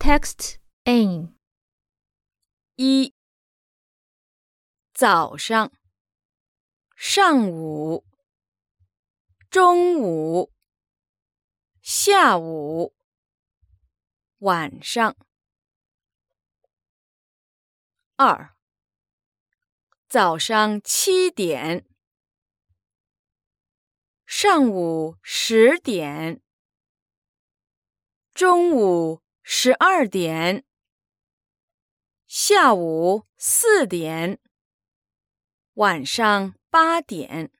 Text aim 1. 早上、上午、中午、下午、晚上。2. 早上7点、上午10点、中午12点、下午4点、晚上8点。